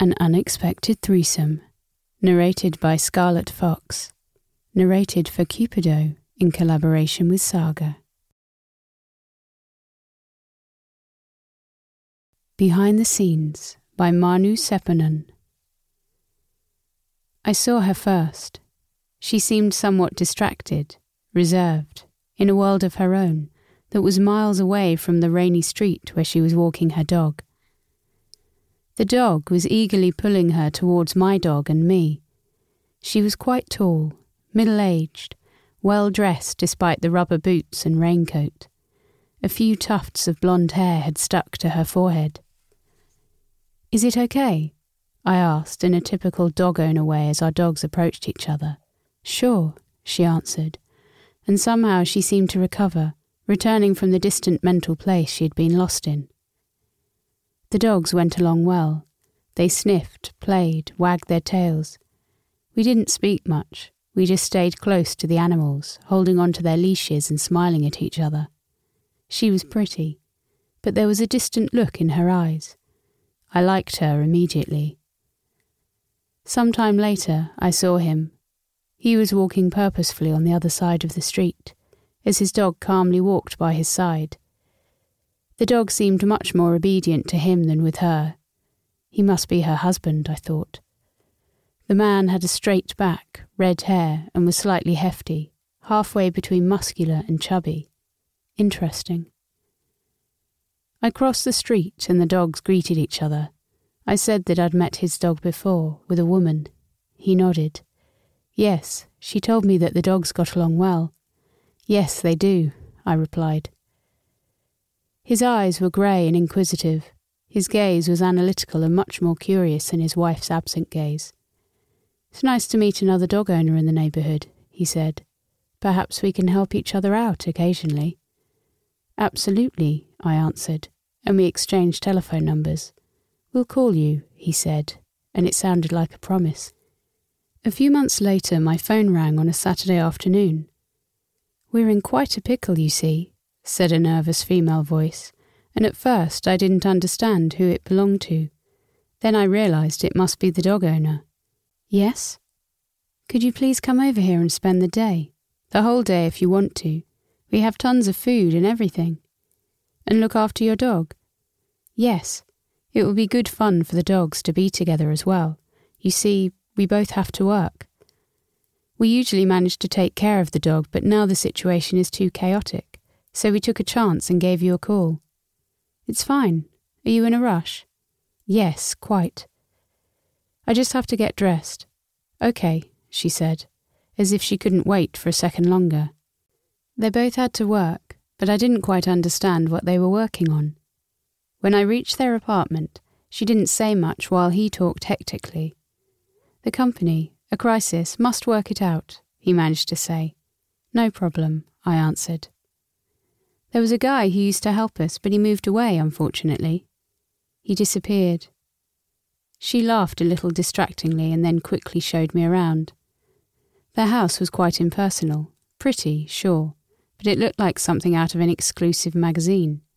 An Unexpected Threesome, narrated by Scarlett Fox, narrated for Cupido in collaboration with Saga. Behind the Scenes by Manu Seppanen. I saw her first. She seemed somewhat distracted, reserved, in a world of her own that was miles away from the rainy street where she was walking her dog. The dog was eagerly pulling her towards my dog and me. She was quite tall, middle-aged, well-dressed despite the rubber boots and raincoat. A few tufts of blonde hair had stuck to her forehead. "Is it okay?" I asked in a typical dog owner way as our dogs approached each other. "Sure," she answered, and somehow she seemed to recover, returning from the distant mental place she had been lost in. The dogs went along well. They sniffed, played, wagged their tails. We didn't speak much. We just stayed close to the animals, holding on to their leashes and smiling at each other. She was pretty, but there was a distant look in her eyes. I liked her immediately. Some time later, I saw him. He was walking purposefully on the other side of the street, as his dog calmly walked by his side. The dog seemed much more obedient to him than with her. He must be her husband, I thought. The man had a straight back, red hair, and was slightly hefty, halfway between muscular and chubby. Interesting. I crossed the street and the dogs greeted each other. I said that I'd met his dog before, with a woman. He nodded. "Yes, she told me that the dogs got along well." "Yes, they do," I replied. His eyes were grey and inquisitive. His gaze was analytical and much more curious than his wife's absent gaze. "It's nice to meet another dog owner in the neighbourhood," he said. "Perhaps we can help each other out occasionally." "Absolutely," I answered, and we exchanged telephone numbers. "We'll call you," he said, and it sounded like a promise. A few months later, my phone rang on a Saturday afternoon. "We're in quite a pickle, you see," said a nervous female voice, and at first I didn't understand who it belonged to. Then I realised it must be the dog owner. "Yes? Could you please come over here and spend the day? The whole day if you want to. We have tons of food and everything. And look after your dog?" "Yes. It will be good fun for the dogs to be together as well. You see, we both have to work. We usually manage to take care of the dog, but now the situation is too chaotic, so we took a chance and gave you a call." "It's fine. Are you in a rush?" "Yes, quite. I just have to get dressed." "Okay," she said, as if she couldn't wait for a second longer. They both had to work, but I didn't quite understand what they were working on. When I reached their apartment, she didn't say much while he talked hectically. "The company, a crisis, must work it out," he managed to say. "No problem," I answered. "There was a guy who used to help us, but he moved away, unfortunately. He disappeared." She laughed a little distractingly and then quickly showed me around. Their house was quite impersonal, pretty, sure, but it looked like something out of an exclusive magazine.